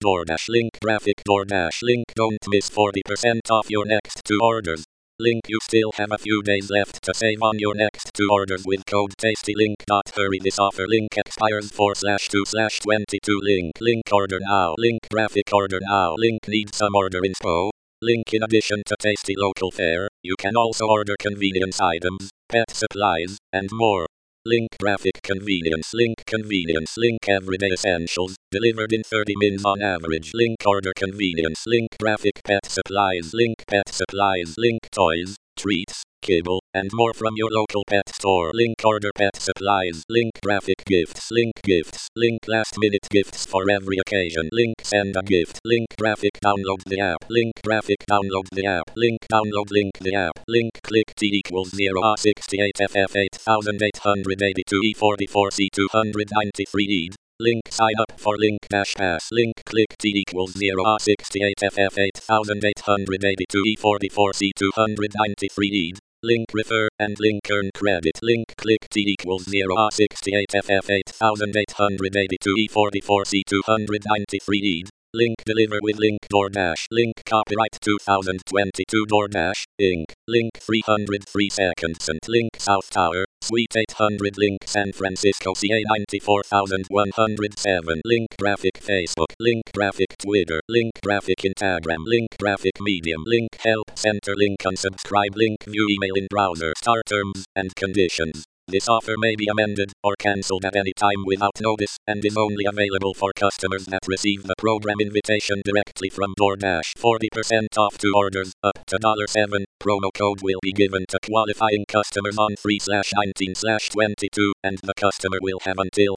DoorDash link graphic DoorDash link don't miss 40% off your next 2 orders. Link you still have a few days left to save on your next 2 orders with code TASTYLINK. Hurry, this offer link expires 4/2/22 link order now link graphic order now link need some order info. Link in addition to tasty local fare, you can also order convenience items, pet supplies, and more. Link graphic convenience link everyday essentials, delivered in 30 minutes on average. Link order convenience link graphic pet supplies link toys, treats, kibble, and more from your local pet store. Link order pet supplies link graphic gifts link last minute gifts for every occasion. Link send a gift link graphic download the app link graphic download the app link download link the app link click T equals 0 68 FF 8882 E44 C293 ED. Link sign up for link dash pass link click T equals 0 68 FF 8882 E44 C293 ED. Link refer and link earn credit link click T equals 0 68 FF 8882 E44 C293 ED. Link deliver with link DoorDash link copyright 2022 DoorDash Inc. Link 303 seconds and link South Tower Suite 800 link San Francisco CA 94107 link graphic Facebook link graphic Twitter link graphic Instagram link graphic Medium link help center link unsubscribe link view email in browser star terms and conditions. This offer may be amended or cancelled at any time without notice and is only available for customers that receive the program invitation directly from DoorDash. 40% off 2 orders up to $7. Promo code will be given to qualifying customers on 3/19/22 and the customer will have until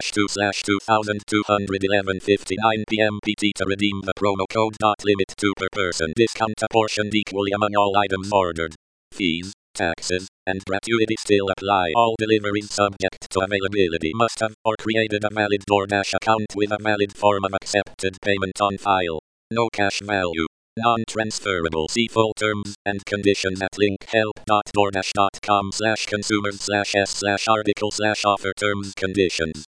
4/2/2211 p.m. PT to redeem the promo code. Limit 2 per person. Discount apportioned equally among all items ordered. Fees, taxes, and gratuity still apply. All deliveries subject to availability. Must have or created a valid DoorDash account with a valid form of accepted payment on file. No cash value. Non-transferable. See full terms and conditions at link help.doordash.com/consumers/s/article/offer terms conditions.